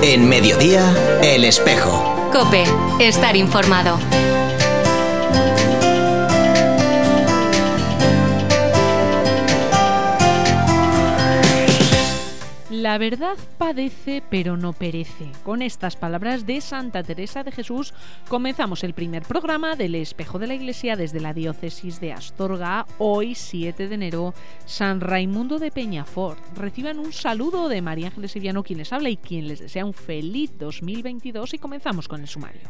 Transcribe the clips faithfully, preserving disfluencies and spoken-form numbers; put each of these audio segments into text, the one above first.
En Mediodía, El Espejo. COPE. Estar informado. La verdad padece, pero no perece. Con estas palabras de Santa Teresa de Jesús comenzamos el primer programa del Espejo de la Iglesia desde la diócesis de Astorga. Hoy, siete de enero, San Raimundo de Peñafort. Reciban un saludo de María Ángeles Sevillano, quien les habla y quien les desea un feliz dos mil veintidós, y comenzamos con el sumario.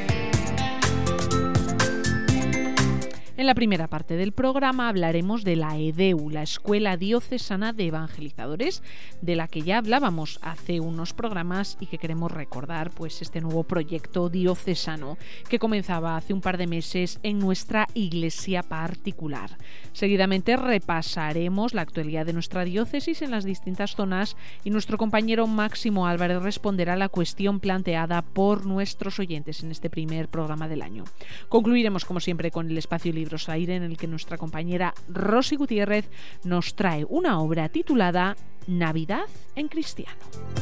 En la primera parte del programa hablaremos de la EDEU, la Escuela Diocesana de Evangelizadores, de la que ya hablábamos hace unos programas y que queremos recordar, pues este nuevo proyecto diocesano que comenzaba hace un par de meses en nuestra iglesia particular. Seguidamente repasaremos la actualidad de nuestra diócesis en las distintas zonas y nuestro compañero Máximo Álvarez responderá a la cuestión planteada por nuestros oyentes en este primer programa del año. Concluiremos, como siempre, con el espacio Libros al Aire, en el que nuestra compañera Rosy Gutiérrez nos trae una obra titulada Navidad en Cristiano.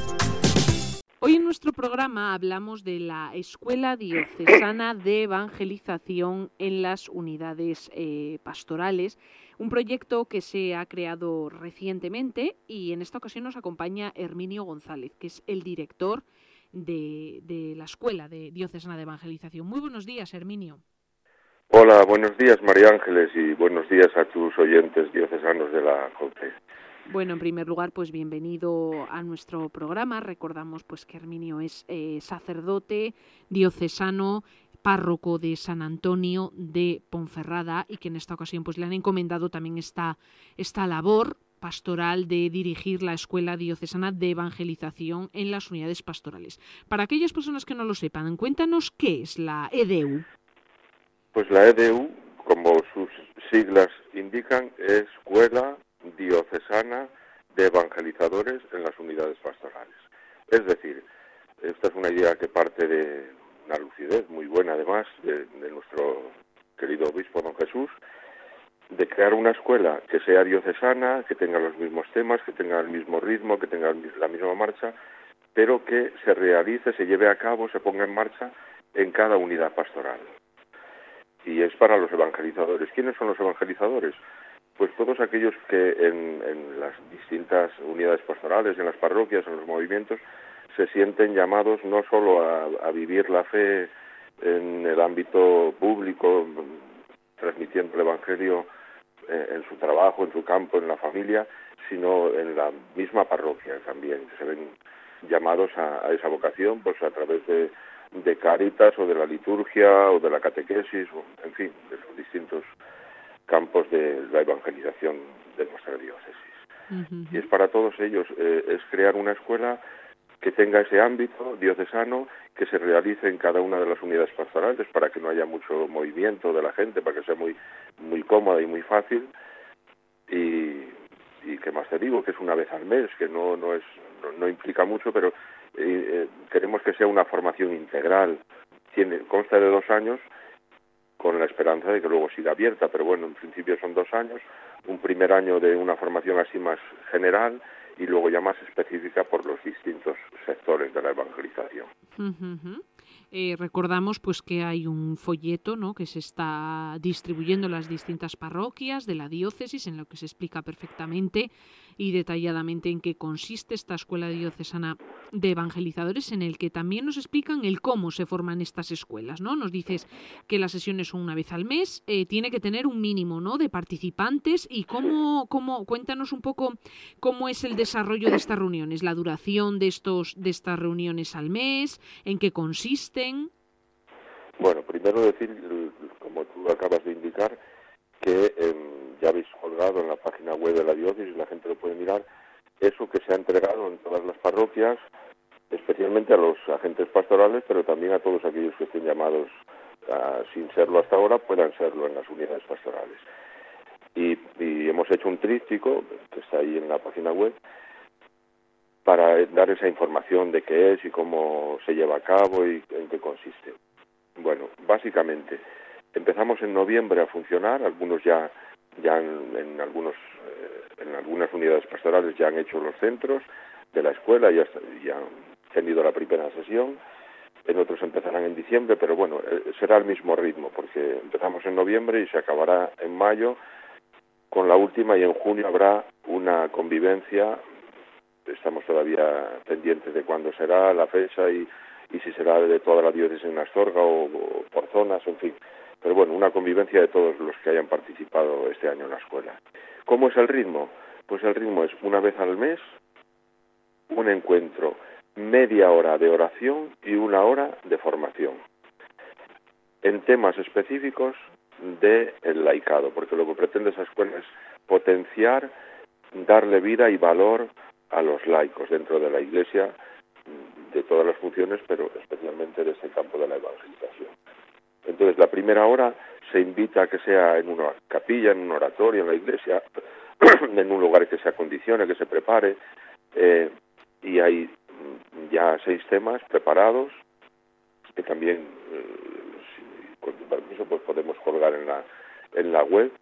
Hoy en nuestro programa hablamos de la Escuela Diocesana de Evangelización en las unidades eh, pastorales, un proyecto que se ha creado recientemente, y en esta ocasión nos acompaña Herminio González, que es el director de, de la Escuela de Diocesana de Evangelización. Muy buenos días, Herminio. Hola, buenos días, María Ángeles, y buenos días a tus oyentes diocesanos de la COPE. Bueno, en primer lugar, pues bienvenido a nuestro programa. Recordamos pues que Herminio es eh, sacerdote diocesano, párroco de San Antonio de Ponferrada, y que en esta ocasión pues le han encomendado también esta, esta labor pastoral de dirigir la Escuela Diocesana de Evangelización en las unidades pastorales. Para aquellas personas que no lo sepan, cuéntanos qué es la EDEU. Pues la EDEU, como sus siglas indican, es Escuela Diocesana de Evangelizadores en las unidades pastorales. Es decir, esta es una idea que parte de una lucidez muy buena, además, de, de nuestro querido obispo don Jesús, de crear una escuela que sea diocesana, que tenga los mismos temas, que tenga el mismo ritmo, que tenga la misma marcha, pero que se realice, se lleve a cabo, se ponga en marcha en cada unidad pastoral. Y es para los evangelizadores. ¿Quiénes son los evangelizadores? Pues todos aquellos que en, en las distintas unidades pastorales, en las parroquias, en los movimientos, se sienten llamados no solo a, a vivir la fe en el ámbito público, transmitiendo el evangelio eh, en su trabajo, en su campo, en la familia, sino en la misma parroquia también. Se ven llamados a, a esa vocación, pues a través de de Cáritas o de la liturgia o de la catequesis, o, en fin, de los distintos campos de la evangelización de nuestra diócesis. Uh-huh. Y es para todos ellos, eh, es crear una escuela que tenga ese ámbito diocesano, que se realice en cada una de las unidades pastorales para que no haya mucho movimiento de la gente, para que sea muy muy cómoda y muy fácil, y, y que más te digo, que es una vez al mes, que no no es no, no implica mucho, pero Eh, queremos que sea una formación integral. Tiene, consta de dos años, con la esperanza de que luego siga abierta, pero bueno, en principio son dos años, un primer año de una formación así más general y luego ya más específica por los distintos sectores de la evangelización. Uh-huh. Eh, recordamos pues que hay un folleto, ¿no?, que se está distribuyendo en las distintas parroquias de la diócesis, en lo que se explica perfectamente y detalladamente en qué consiste esta Escuela Diocesana de Evangelizadores, en el que también nos explican el cómo se forman estas escuelas, ¿no? Nos dices que las sesiones son una vez al mes, eh, tiene que tener un mínimo, ¿no?, de participantes, y cómo, cómo, cuéntanos un poco cómo es el desarrollo de estas reuniones, la duración de estos de estas reuniones al mes, en qué consisten. Bueno, primero decir, como tú acabas de indicar, que eh, ya habéis colgado en la página web de la diócesis, la gente lo puede mirar, eso que se ha entregado en todas las parroquias, especialmente a los agentes pastorales, pero también a todos aquellos que estén llamados, a, sin serlo hasta ahora, puedan serlo en las unidades pastorales. Y, y hemos hecho un tríptico, que está ahí en la página web, para dar esa información de qué es y cómo se lleva a cabo y en qué consiste. Bueno, básicamente, empezamos en noviembre a funcionar, algunos ya, ya en, en algunos eh, en algunas unidades pastorales ya han hecho los centros de la escuela, ya, ya tenido la primera sesión, en otros empezarán en diciembre, pero bueno, será el mismo ritmo, porque empezamos en noviembre y se acabará en mayo con la última, y en junio habrá una convivencia. Estamos todavía pendientes de cuándo será la fecha y, y si será de toda la diócesis en Astorga o, o por zonas, en fin. Pero bueno, una convivencia de todos los que hayan participado este año en la escuela. ¿Cómo es el ritmo? Pues el ritmo es una vez al mes, un encuentro, media hora de oración y una hora de formación, en temas específicos del laicado, porque lo que pretende esa escuela es potenciar, darle vida y valor a los laicos dentro de la Iglesia, de todas las funciones, pero especialmente de ese campo de la evangelización. Entonces, la primera hora se invita a que sea en una capilla, en un oratorio, en la Iglesia, en un lugar que se acondicione, que se prepare, eh, y hay ya seis temas preparados, que también, eh, si, con tu permiso, pues podemos colgar en la, en la web,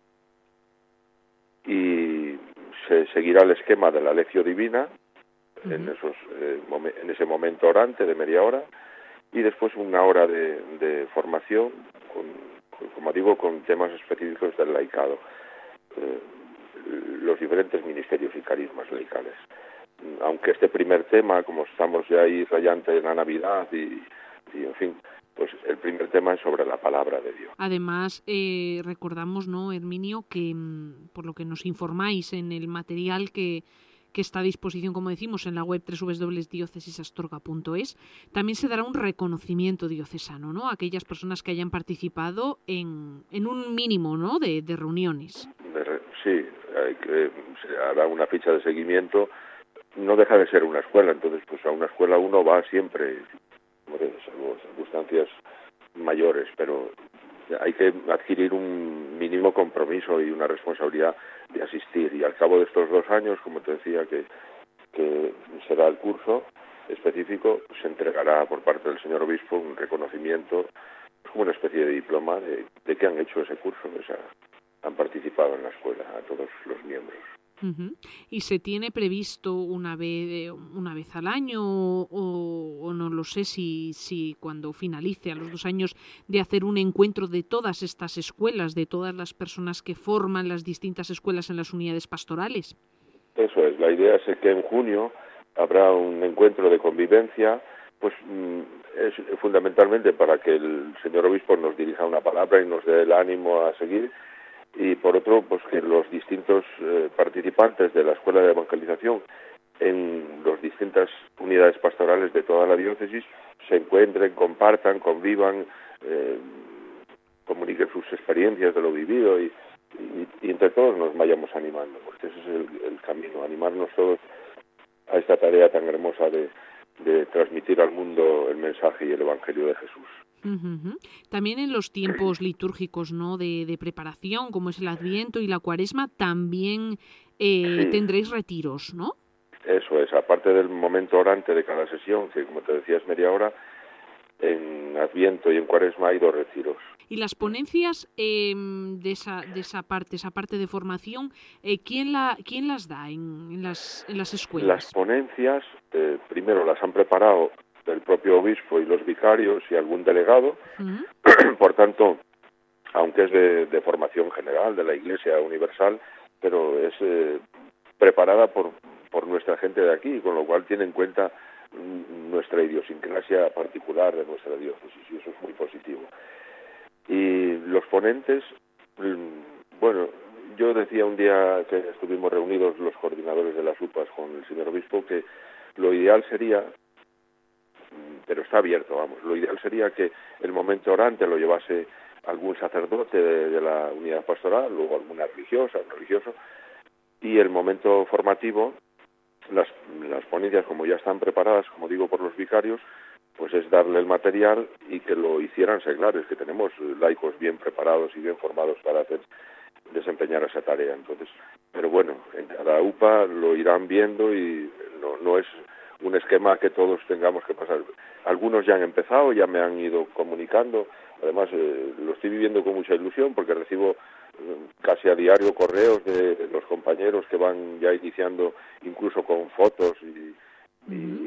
y se seguirá el esquema de la lección divina, uh-huh. en, esos, eh, momen, en ese momento orante de media hora, y después una hora de, de formación, con, con, como digo, con temas específicos del laicado, eh, los diferentes ministerios y carismas laicales. Aunque este primer tema, como estamos ya ahí rayante en la Navidad y, y en fin, pues el primer tema es sobre la palabra de Dios. Además, eh, recordamos, ¿no, Herminio, que por lo que nos informáis en el material que, que está a disposición, como decimos, en la web doble u doble u doble u punto diócesis astorga punto es, también se dará un reconocimiento diocesano, ¿no?, a aquellas personas que hayan participado en, en un mínimo, ¿no?, de, de reuniones. De re, sí, hay que, se hará una ficha de seguimiento. No deja de ser una escuela, entonces pues a una escuela uno va siempre, salvo circunstancias mayores, pero hay que adquirir un mínimo compromiso y una responsabilidad de asistir, y al cabo de estos dos años, como te decía, que, que será el curso específico, se entregará por parte del señor obispo un reconocimiento, como una especie de diploma de, de que han hecho ese curso, que se ha, han participado en la escuela, a todos los miembros. Uh-huh. ¿Y se tiene previsto una vez una vez al año o, o no lo sé si, si cuando finalice a los dos años de hacer un encuentro de todas estas escuelas, de todas las personas que forman las distintas escuelas en las unidades pastorales? Eso es, la idea es que en junio habrá un encuentro de convivencia, pues es fundamentalmente para que el señor obispo nos dirija una palabra y nos dé el ánimo a seguir, y por otro, pues que los distintos eh, participantes de la escuela de evangelización en las distintas unidades pastorales de toda la diócesis se encuentren, compartan, convivan, eh, comuniquen sus experiencias de lo vivido y, y, y entre todos nos vayamos animando, porque ese es el, el camino, animarnos todos a esta tarea tan hermosa de, de transmitir al mundo el mensaje y el evangelio de Jesús. Uh-huh. También en los tiempos litúrgicos, ¿no?, de, de preparación, como es el Adviento y la Cuaresma, también eh, sí. tendréis retiros, ¿no? Eso es, aparte del momento orante de cada sesión, que como te decía es media hora, en Adviento y en Cuaresma hay dos retiros. Y las ponencias eh, de esa de esa parte, esa parte de formación, eh, ¿quién la quién las da en, en las en las escuelas? Las ponencias, eh, primero las han preparado el propio obispo y los vicarios y algún delegado, uh-huh. Por tanto, aunque es de, de formación general de la Iglesia Universal, pero es eh, preparada por, por nuestra gente de aquí, con lo cual tiene en cuenta nuestra idiosincrasia particular de nuestra diócesis, y eso es muy positivo. Y los ponentes, bueno, yo decía un día que estuvimos reunidos los coordinadores de las U P As con el señor obispo que lo ideal sería, pero está abierto, vamos, lo ideal sería que el momento orante lo llevase algún sacerdote de, de la unidad pastoral, luego alguna religiosa, un religioso, y el momento formativo, las, las ponencias como ya están preparadas, como digo, por los vicarios, pues es darle el material y que lo hicieran seglares, que tenemos laicos bien preparados y bien formados para hacer desempeñar esa tarea. Entonces, pero bueno, en cada U P A lo irán viendo y no, no es un esquema que todos tengamos que pasar. Algunos ya han empezado, ya me han ido comunicando, además eh, lo estoy viviendo con mucha ilusión porque recibo eh, casi a diario correos de, de los compañeros que van ya iniciando incluso con fotos y, uh-huh. y, y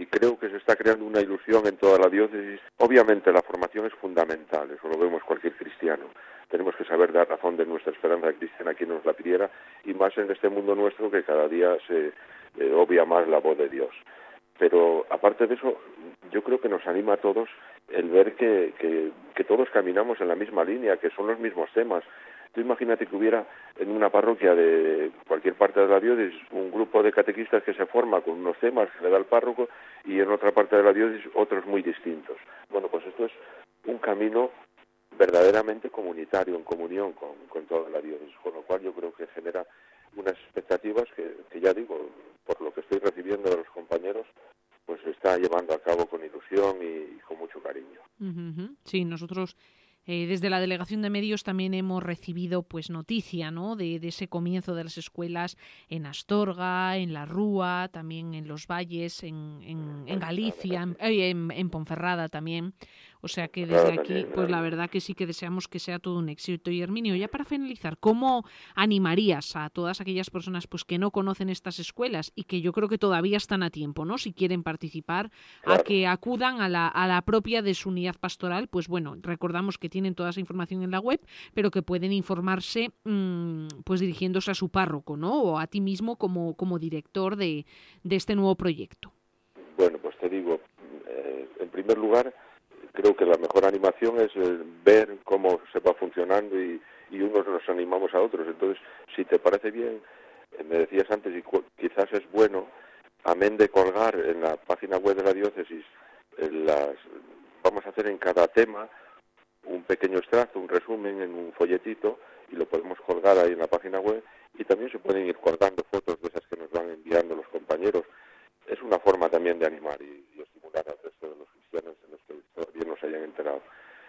creo que se está creando una ilusión en toda la diócesis. Obviamente la formación es fundamental, eso lo vemos cualquier cristiano. Tenemos que saber dar razón de nuestra esperanza cristiana a quien nos la pidiera, y más en este mundo nuestro que cada día se eh, obvia más la voz de Dios. Pero aparte de eso, yo creo que nos anima a todos el ver que, que, que todos caminamos en la misma línea, que son los mismos temas. Tú imagínate que hubiera en una parroquia de cualquier parte de la diócesis un grupo de catequistas que se forma con unos temas que le da el párroco, y en otra parte de la diócesis otros muy distintos. Bueno, pues esto es un camino verdaderamente comunitario, en comunión con, con toda la diócesis, con lo cual yo creo que genera unas expectativas que, que ya digo, por lo que estoy recibiendo de los compañeros, pues se está llevando a cabo con ilusión y, y con mucho cariño. Uh-huh. Sí, nosotros eh, desde la Delegación de Medios también hemos recibido pues noticia, ¿no?, de, de ese comienzo de las escuelas en Astorga, en La Rúa, también en Los Valles, en, en, en Galicia, en, en, en Ponferrada también. O sea que desde aquí, pues la verdad que sí que deseamos que sea todo un éxito. Y Herminio, ya para finalizar, ¿cómo animarías a todas aquellas personas pues que no conocen estas escuelas y que yo creo que todavía están a tiempo, ¿no?, si quieren participar, claro, a que acudan a la, a la propia de su unidad pastoral? Pues bueno, recordamos que tienen toda esa información en la web, pero que pueden informarse mmm, pues dirigiéndose a su párroco, ¿no?, o a ti mismo como, como director de, de este nuevo proyecto. Bueno, pues te digo, eh, en primer lugar, creo que la mejor animación es eh, ver cómo se va funcionando y, y unos nos animamos a otros. Entonces, si te parece bien, eh, me decías antes, y cu- quizás es bueno, amén de colgar en la página web de la diócesis, eh, las, vamos a hacer en cada tema un pequeño extracto, un resumen en un folletito, y lo podemos colgar ahí en la página web, y también se pueden ir colgando fotos de esas que nos van enviando los compañeros. Es una forma también de animar y, y estimular al resto de los cristianos en los que todavía no se hayan enterado.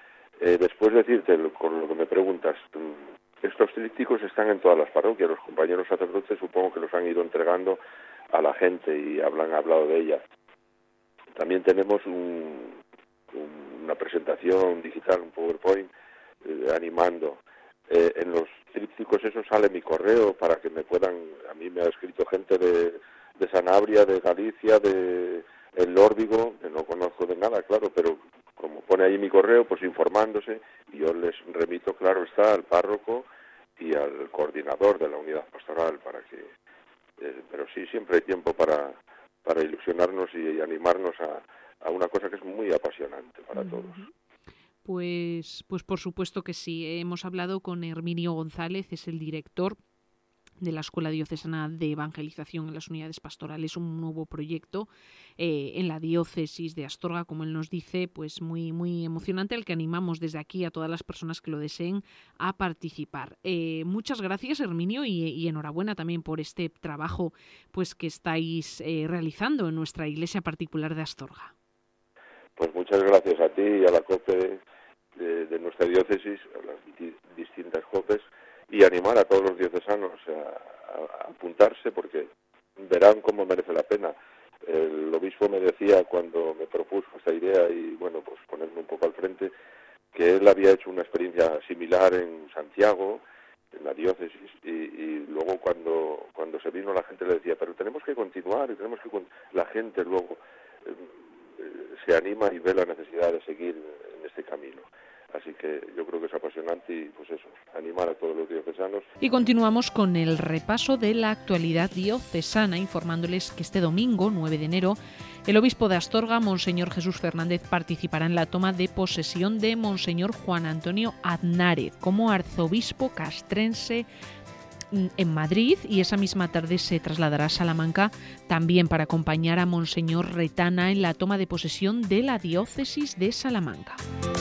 Eh, después de decirte, con lo que me preguntas, estos trípticos están en todas las parroquias. Los compañeros sacerdotes supongo que los han ido entregando a la gente y hablan hablado de ellas. También tenemos un, un, una presentación digital, un PowerPoint, eh, animando. Eh, en los trípticos eso sale mi correo para que me puedan, a mí me ha escrito gente de, de Sanabria, de Galicia, de el Órbigo, que no conozco de nada, claro, pero como pone ahí mi correo, pues informándose, y yo les remito, claro está, al párroco y al coordinador de la unidad pastoral, para que, eh, pero sí, siempre hay tiempo para, para ilusionarnos y animarnos a, a una cosa que es muy apasionante para uh-huh. todos. Pues, pues por supuesto que sí. Hemos hablado con Herminio González, es el director de la Escuela Diocesana de Evangelización en las Unidades Pastorales, un nuevo proyecto eh, en la diócesis de Astorga, como él nos dice, pues muy muy emocionante, al que animamos desde aquí a todas las personas que lo deseen a participar. Eh, muchas gracias, Herminio, y, y enhorabuena también por este trabajo pues que estáis eh, realizando en nuestra iglesia particular de Astorga. Pues muchas gracias a ti y a la COPE de, de nuestra diócesis, a las di- distintas COPES, y animar a todos los diocesanos a, a, a apuntarse, porque verán cómo merece la pena. El obispo me decía cuando me propuso esta idea, y bueno, pues ponerme un poco al frente, que él había hecho una experiencia similar en Santiago, en la diócesis, y, y luego cuando cuando se vino la gente le decía, pero tenemos que continuar, y tenemos que la gente luego eh, se anima y ve la necesidad de seguir en este camino. Así que yo creo que es apasionante y pues eso, animar a todos los diocesanos. Y continuamos con el repaso de la actualidad diocesana, informándoles que este domingo, nueve de enero, el obispo de Astorga, Monseñor Jesús Fernández, participará en la toma de posesión de Monseñor Juan Antonio Aznárez como arzobispo castrense en Madrid, y esa misma tarde se trasladará a Salamanca también para acompañar a Monseñor Retana en la toma de posesión de la diócesis de Salamanca.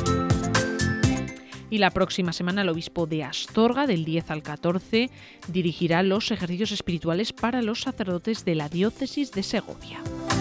Y la próxima semana el obispo de Astorga, del diez al catorce, dirigirá los ejercicios espirituales para los sacerdotes de la diócesis de Segovia.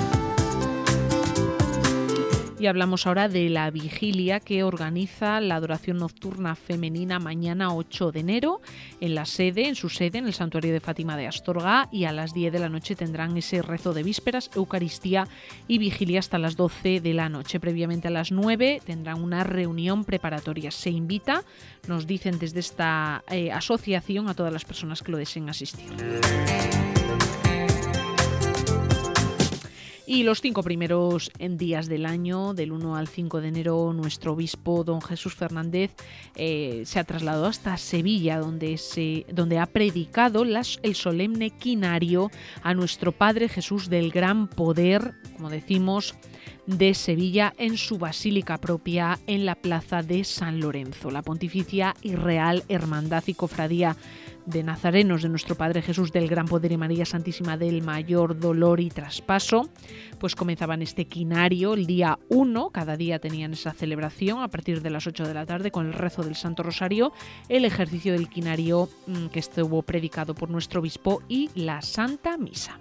Y hablamos ahora de la vigilia que organiza la adoración nocturna femenina mañana ocho de enero en la sede, en su sede, en el Santuario de Fátima de Astorga, y a las diez de la noche tendrán ese rezo de vísperas, Eucaristía y vigilia hasta las doce de la noche. Previamente a las nueve tendrán una reunión preparatoria. Se invita, nos dicen desde esta eh, asociación, a todas las personas que lo deseen asistir. Y los cinco primeros días del año, del uno al cinco de enero, nuestro obispo don Jesús Fernández eh, se ha trasladado hasta Sevilla, donde, se, donde ha predicado las, el solemne quinario a nuestro Padre Jesús del Gran Poder, como decimos, de Sevilla, en su basílica propia en la plaza de San Lorenzo. La Pontificia y Real Hermandad y Cofradía de Nazarenos de nuestro Padre Jesús del Gran Poder y María Santísima del Mayor Dolor y Traspaso, pues comenzaban este quinario el día uno, cada día tenían esa celebración a partir de las ocho de la tarde con el rezo del Santo Rosario, el ejercicio del quinario mmm, que estuvo predicado por nuestro obispo y la Santa Misa.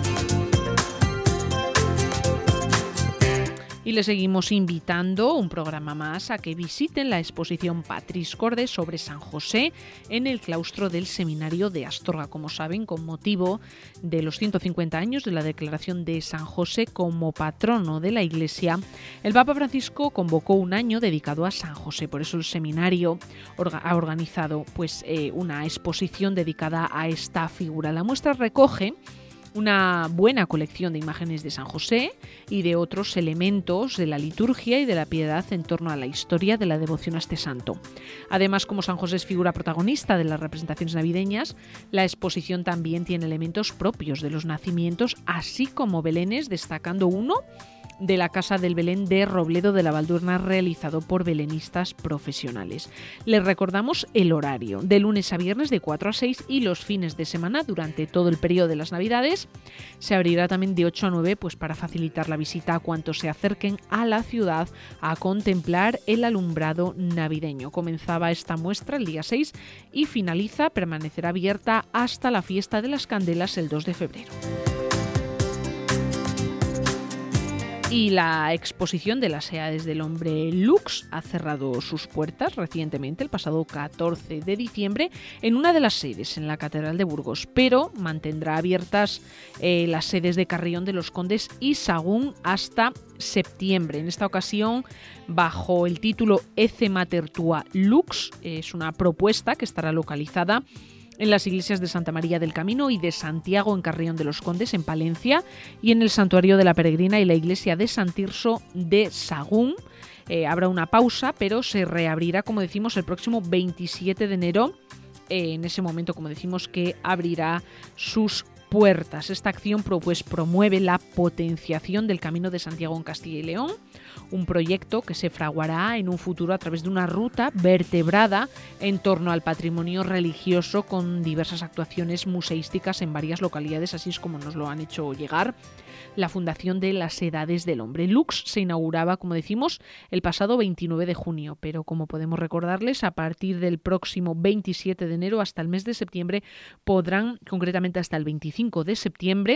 Y les seguimos invitando un programa más a que visiten la exposición Patris Corde sobre San José en el claustro del Seminario de Astorga. Como saben, con motivo de los ciento cincuenta años de la declaración de San José como patrono de la Iglesia, el Papa Francisco convocó un año dedicado a San José. Por eso el seminario orga- ha organizado pues, eh, una exposición dedicada a esta figura. La muestra recoge una buena colección de imágenes de San José y de otros elementos de la liturgia y de la piedad en torno a la historia de la devoción a este santo. Además, como San José es figura protagonista de las representaciones navideñas, la exposición también tiene elementos propios de los nacimientos, así como belenes, destacando uno de la Casa del Belén de Robledo de la Valdurna, realizado por belenistas profesionales. Les recordamos el horario, de lunes a viernes de cuatro a seis, y los fines de semana durante todo el periodo de las Navidades. Se abrirá también de ocho a nueve, pues para facilitar la visita a cuantos se acerquen a la ciudad a contemplar el alumbrado navideño. Comenzaba esta muestra el día seis y finaliza, permanecerá abierta hasta la fiesta de las Candelas el dos de febrero. Y la exposición de las Edades del Hombre Lux ha cerrado sus puertas recientemente, el pasado catorce de diciembre, en una de las sedes, en la Catedral de Burgos, pero mantendrá abiertas eh, las sedes de Carrión de los Condes y Sagún hasta septiembre. En esta ocasión, bajo el título Ecce Mater Tua Lux, es una propuesta que estará localizada en las iglesias de Santa María del Camino y de Santiago en Carrión de los Condes, en Palencia, y en el Santuario de la Peregrina y la iglesia de San Tirso de Sagún. Eh, habrá una pausa, pero se reabrirá, como decimos, el próximo veintisiete de enero. Eh, en ese momento, como decimos, que abrirá sus puertas. Esta acción pues, promueve la potenciación del Camino de Santiago en Castilla y León, un proyecto que se fraguará en un futuro a través de una ruta vertebrada en torno al patrimonio religioso, con diversas actuaciones museísticas en varias localidades, así es como nos lo han hecho llegar la Fundación de las Edades del Hombre. Lux se inauguraba, como decimos, el pasado veintinueve de junio, pero como podemos recordarles, a partir del próximo veintisiete de enero hasta el mes de septiembre podrán, concretamente hasta el veinticinco de septiembre,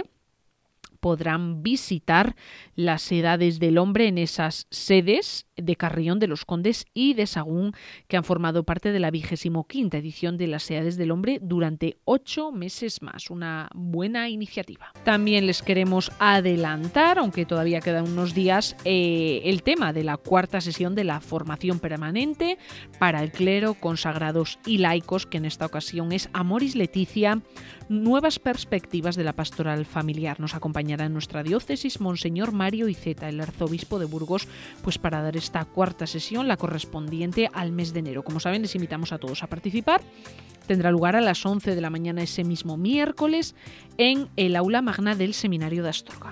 podrán visitar las Edades del Hombre en esas sedes de Carrión de los Condes y de Sagún, que han formado parte de la vigésimo quinta edición de las Edades del Hombre durante ocho meses más. Una buena iniciativa. También les queremos adelantar, aunque todavía quedan unos días, eh, el tema de la cuarta sesión de la formación permanente para el clero, consagrados y laicos, que en esta ocasión es Amoris Laetitia, nuevas perspectivas de la pastoral familiar. Nos acompañará en nuestra diócesis Monseñor Mario Iceta, el arzobispo de Burgos, pues para dar esta cuarta sesión, la correspondiente al mes de enero. Como saben, les invitamos a todos a participar. Tendrá lugar a las once de la mañana ese mismo miércoles en el aula magna del Seminario de Astorga.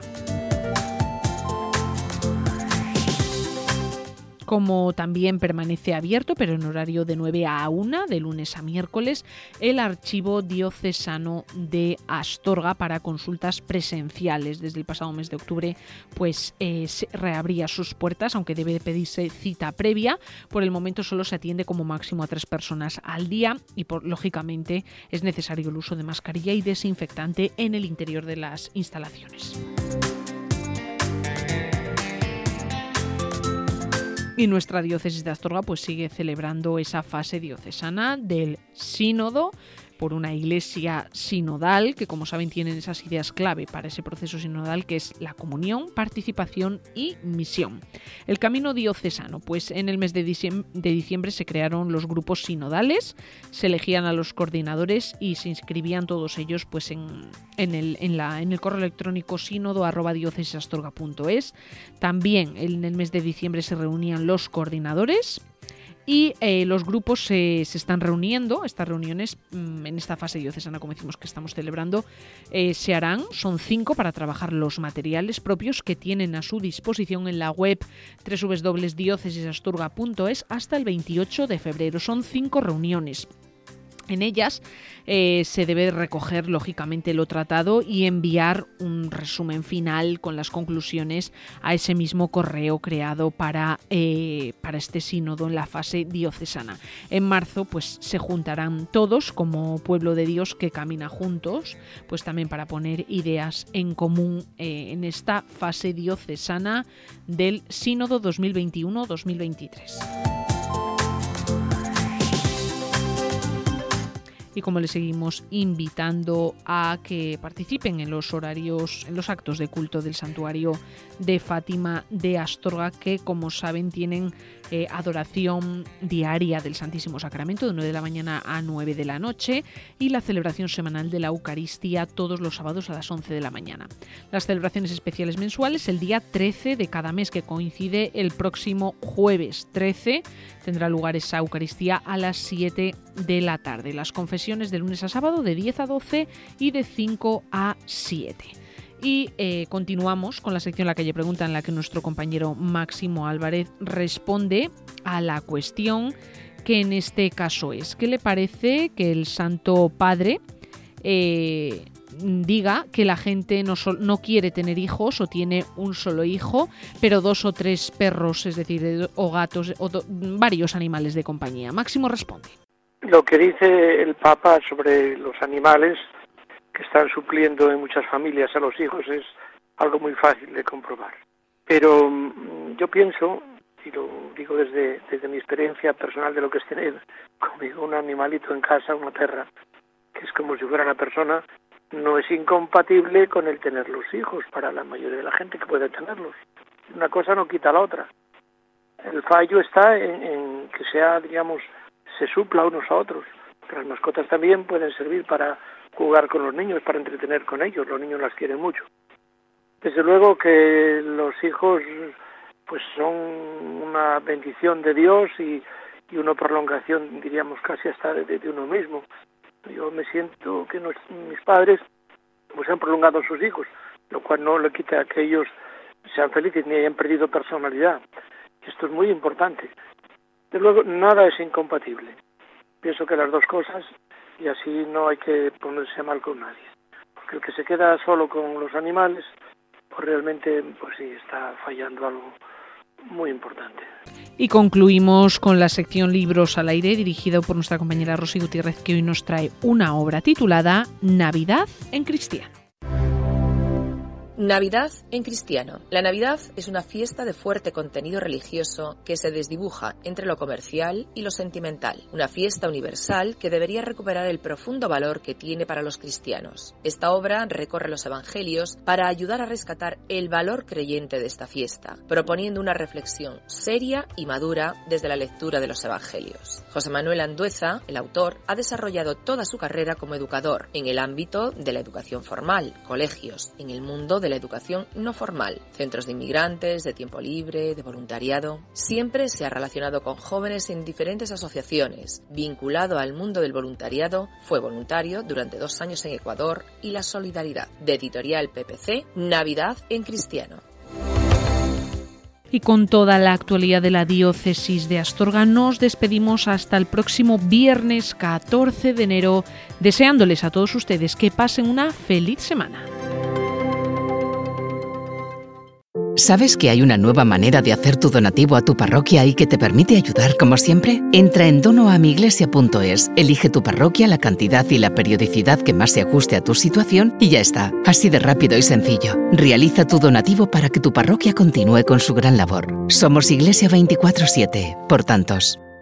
Como también permanece abierto, pero en horario de nueve a una, de lunes a miércoles, el Archivo Diocesano de Astorga para consultas presenciales. Desde el pasado mes de octubre pues eh, se reabría sus puertas, aunque debe pedirse cita previa. Por el momento solo se atiende como máximo a tres personas al día y, por, lógicamente, es necesario el uso de mascarilla y desinfectante en el interior de las instalaciones. Y nuestra diócesis de Astorga pues sigue celebrando esa fase diocesana del sínodo, por una iglesia sinodal, que como saben tienen esas ideas clave para ese proceso sinodal, que es la comunión, participación y misión. El camino diocesano, pues en el mes de diciembre, de diciembre se crearon los grupos sinodales, se elegían a los coordinadores y se inscribían todos ellos pues en, en, el, en, la, en el correo electrónico sínodo arroba diócesisastorga punto es. También en el mes de diciembre se reunían los coordinadores y eh, los grupos se, se están reuniendo. Estas reuniones mmm, en esta fase diocesana, como decimos que estamos celebrando, eh, se harán, son cinco, para trabajar los materiales propios que tienen a su disposición en la web doble u doble u doble u punto diócesisastorga punto es hasta el veintiocho de febrero. Son cinco reuniones. En ellas eh, se debe recoger, lógicamente, lo tratado y enviar un resumen final con las conclusiones a ese mismo correo creado para, eh, para este sínodo en la fase diocesana. En marzo pues, se juntarán todos como pueblo de Dios que camina juntos, pues también para poner ideas en común eh, en esta fase diocesana del sínodo dos mil veintiuno dos mil veintitrés. Y como les seguimos invitando a que participen en los horarios, en los actos de culto del santuario de Fátima de Astorga, que como saben tienen eh, adoración diaria del Santísimo Sacramento de nueve de la mañana a nueve de la noche y la celebración semanal de la Eucaristía todos los sábados a las once de la mañana. Las celebraciones especiales mensuales el día trece de cada mes, que coincide el próximo jueves trece, tendrá lugar esa Eucaristía a las siete de la tarde. Las confesiones de lunes a sábado de diez a doce y de cinco a siete. Y eh, continuamos con la sección La Calle Pregunta, en la que nuestro compañero Máximo Álvarez responde a la cuestión que en este caso es: ¿qué le parece que el Santo Padre eh, diga que la gente no, so- no quiere tener hijos o tiene un solo hijo, pero dos o tres perros, es decir, o gatos o do- varios animales de compañía? Máximo responde. Lo que dice el Papa sobre los animales que están supliendo en muchas familias a los hijos es algo muy fácil de comprobar. Pero mmm, yo pienso, y lo digo desde, desde mi experiencia personal de lo que es tener conmigo un animalito en casa, una perra, que es como si fuera una persona, no es incompatible con el tener los hijos para la mayoría de la gente que puede tenerlos. Una cosa no quita la otra. El fallo está en, en que sea, digamos, se supla unos a otros. Las mascotas también pueden servir para jugar con los niños, para entretener con ellos. Los niños las quieren mucho. Desde luego que los hijos pues son una bendición de Dios y, y una prolongación, diríamos, casi hasta de, de uno mismo. Yo me siento que nos, mis padres pues han prolongado sus hijos, lo cual no le quita a que ellos sean felices ni hayan perdido personalidad. Esto es muy importante. Desde luego, nada es incompatible. Pienso que las dos cosas, y así no hay que ponerse mal con nadie. Porque el que se queda solo con los animales, pues realmente, pues sí, está fallando algo muy importante. Y concluimos con la sección Libros al Aire, dirigida por nuestra compañera Rosy Gutiérrez, que hoy nos trae una obra titulada Navidad en Cristiano. Navidad en cristiano. La Navidad es una fiesta de fuerte contenido religioso que se desdibuja entre lo comercial y lo sentimental. Una fiesta universal que debería recuperar el profundo valor que tiene para los cristianos. Esta obra recorre los evangelios para ayudar a rescatar el valor creyente de esta fiesta, proponiendo una reflexión seria y madura desde la lectura de los evangelios. José Manuel Andueza, el autor, ha desarrollado toda su carrera como educador en el ámbito de la educación formal, colegios, en el mundo de la educación no formal, centros de inmigrantes, de tiempo libre, de voluntariado. Siempre se ha relacionado con jóvenes en diferentes asociaciones. Vinculado al mundo del voluntariado, fue voluntario durante dos años en Ecuador y la solidaridad. De Editorial P P C, Navidad en cristiano. Y con toda la actualidad de la diócesis de Astorga nos despedimos hasta el próximo viernes catorce de enero, deseándoles a todos ustedes que pasen una feliz semana. ¿Sabes que hay una nueva manera de hacer tu donativo a tu parroquia y que te permite ayudar como siempre? Entra en dono a mi iglesia punto es, elige tu parroquia, la cantidad y la periodicidad que más se ajuste a tu situación y ya está. Así de rápido y sencillo. Realiza tu donativo para que tu parroquia continúe con su gran labor. Somos Iglesia veinticuatro siete, por tantos.